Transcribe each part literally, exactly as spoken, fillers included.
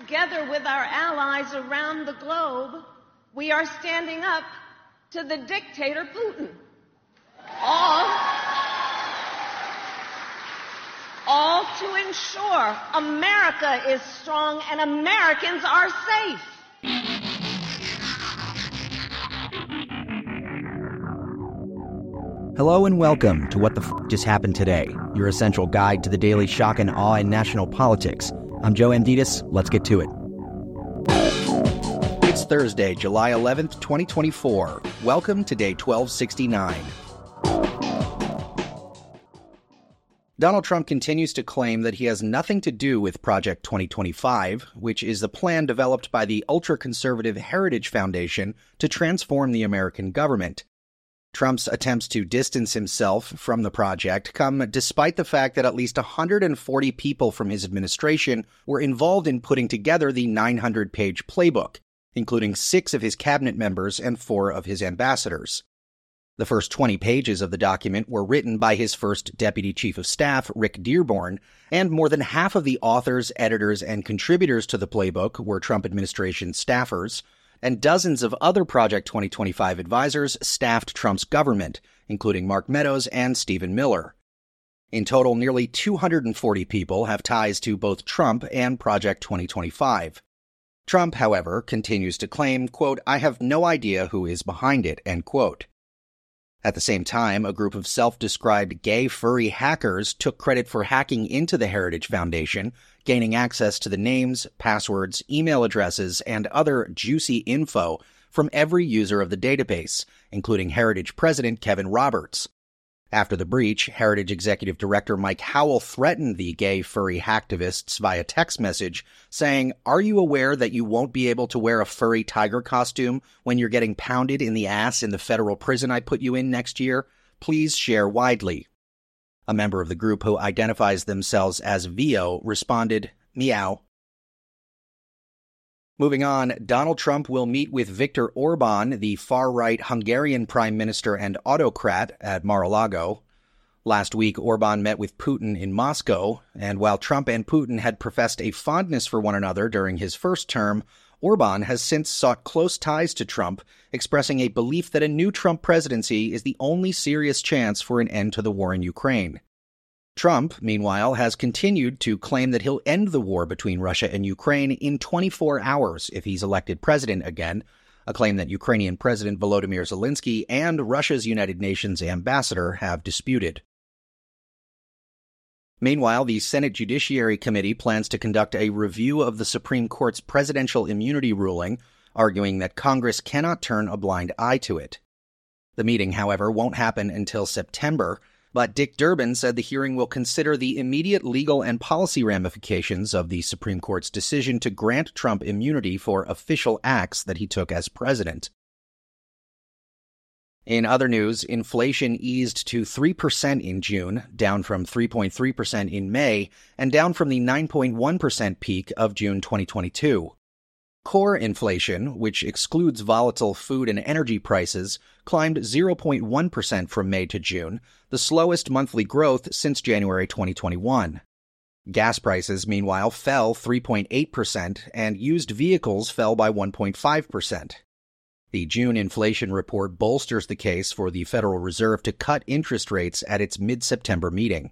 together with our allies around the globe, we are standing up to the dictator Putin. All, all to ensure America is strong and Americans are safe. Hello and welcome to What the F*** Just Happened Today, your essential guide to the daily shock and awe in national politics. I'm Joe Amditis. Let's get to it. It's Thursday, July eleventh, twenty twenty-four. Welcome to day twelve sixty-nine. Donald Trump continues to claim that he has nothing to do with Project twenty twenty-five, which is the plan developed by the ultra-conservative Heritage Foundation to transform the American government. Trump's attempts to distance himself from the project come despite the fact that at least one hundred forty people from his administration were involved in putting together the nine hundred page playbook, including six of his cabinet members and four of his ambassadors. The first twenty pages of the document were written by his first Deputy Chief of Staff, Rick Dearborn, and more than half of the authors, editors, and contributors to the playbook were Trump administration staffers, and dozens of other Project twenty twenty-five advisors staffed Trump's government, including Mark Meadows and Stephen Miller. In total, nearly two hundred forty people have ties to both Trump and Project twenty twenty-five. Trump, however, continues to claim, quote, "I have no idea who is behind it," end quote. At the same time, a group of self-described gay furry hackers took credit for hacking into the Heritage Foundation, gaining access to the names, passwords, email addresses, and other juicy info from every user of the database, including Heritage President Kevin Roberts. After the breach, Heritage Executive Director Mike Howell threatened the gay furry hacktivists via text message, saying, "Are you aware that you won't be able to wear a furry tiger costume when you're getting pounded in the ass in the federal prison I put you in next year? Please share widely." A member of the group who identifies themselves as Vio responded, "Meow." Moving on, Donald Trump will meet with Viktor Orban, the far-right Hungarian prime minister and autocrat, at Mar-a-Lago. Last week, Orban met with Putin in Moscow, and while Trump and Putin had professed a fondness for one another during his first term, Orban has since sought close ties to Trump, expressing a belief that a new Trump presidency is the only serious chance for an end to the war in Ukraine. Trump, meanwhile, has continued to claim that he'll end the war between Russia and Ukraine in twenty-four hours if he's elected president again, a claim that Ukrainian President Volodymyr Zelensky and Russia's United Nations ambassador have disputed. Meanwhile, the Senate Judiciary Committee plans to conduct a review of the Supreme Court's presidential immunity ruling, arguing that Congress cannot turn a blind eye to it. The meeting, however, won't happen until September, but Dick Durbin said the hearing will consider the immediate legal and policy ramifications of the Supreme Court's decision to grant Trump immunity for official acts that he took as president. In other news, inflation eased to three percent in June, down from three point three percent in May, and down from the nine point one percent peak of June twenty twenty-two. Core inflation, which excludes volatile food and energy prices, climbed zero point one percent from May to June, the slowest monthly growth since January twenty twenty-one. Gas prices, meanwhile, fell three point eight percent, and used vehicles fell by one point five percent. The June inflation report bolsters the case for the Federal Reserve to cut interest rates at its mid-September meeting.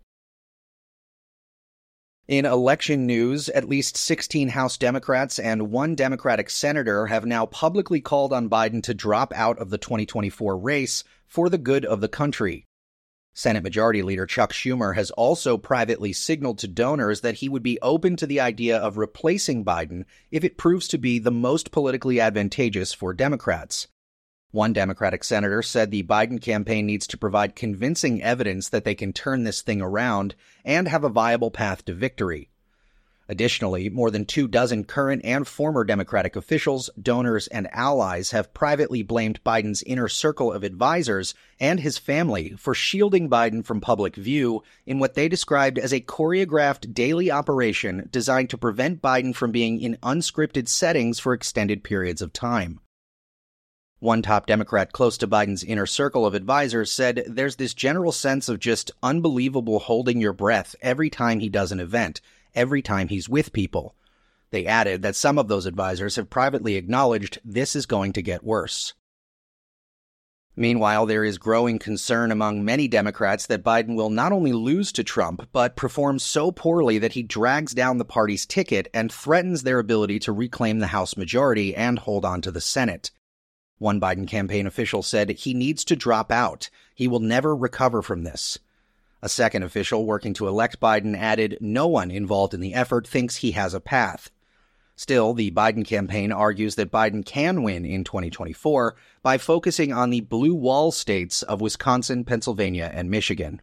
In election news, at least sixteen House Democrats and one Democratic senator have now publicly called on Biden to drop out of the twenty twenty-four race for the good of the country. Senate Majority Leader Chuck Schumer has also privately signaled to donors that he would be open to the idea of replacing Biden if it proves to be the most politically advantageous for Democrats. One Democratic senator said the Biden campaign needs to provide convincing evidence that they can turn this thing around and have a viable path to victory. Additionally, more than two dozen current and former Democratic officials, donors, and allies have privately blamed Biden's inner circle of advisors and his family for shielding Biden from public view in what they described as a choreographed daily operation designed to prevent Biden from being in unscripted settings for extended periods of time. One top Democrat close to Biden's inner circle of advisors said there's this general sense of just unbelievable holding your breath every time he does an event, every time he's with people. They added that some of those advisors have privately acknowledged this is going to get worse. Meanwhile, there is growing concern among many Democrats that Biden will not only lose to Trump, but perform so poorly that he drags down the party's ticket and threatens their ability to reclaim the House majority and hold on to the Senate. One Biden campaign official said he needs to drop out. He will never recover from this. A second official working to elect Biden added no one involved in the effort thinks he has a path. Still, the Biden campaign argues that Biden can win in twenty twenty-four by focusing on the blue wall states of Wisconsin, Pennsylvania, and Michigan.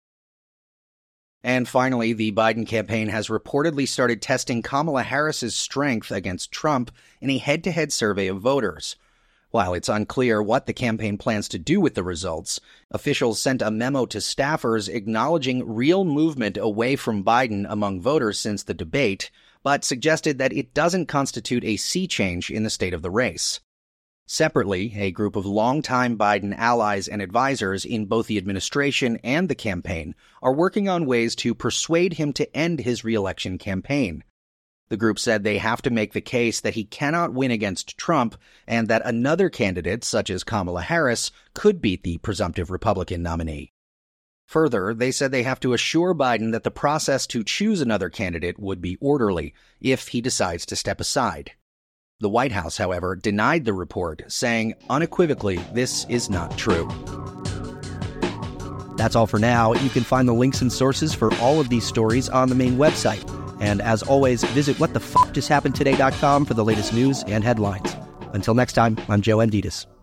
And finally, the Biden campaign has reportedly started testing Kamala Harris's strength against Trump in a head-to-head survey of voters. While it's unclear what the campaign plans to do with the results, officials sent a memo to staffers acknowledging real movement away from Biden among voters since the debate, but suggested that it doesn't constitute a sea change in the state of the race. Separately, a group of longtime Biden allies and advisors in both the administration and the campaign are working on ways to persuade him to end his re-election campaign. The group said they have to make the case that he cannot win against Trump and that another candidate, such as Kamala Harris, could beat the presumptive Republican nominee. Further, they said they have to assure Biden that the process to choose another candidate would be orderly if he decides to step aside. The White House, however, denied the report, saying unequivocally this is not true. That's all for now. You can find the links and sources for all of these stories on the main website. And as always, visit what the fuck just happened today dot com for the latest news and headlines. Until next time, I'm Joe Amditis.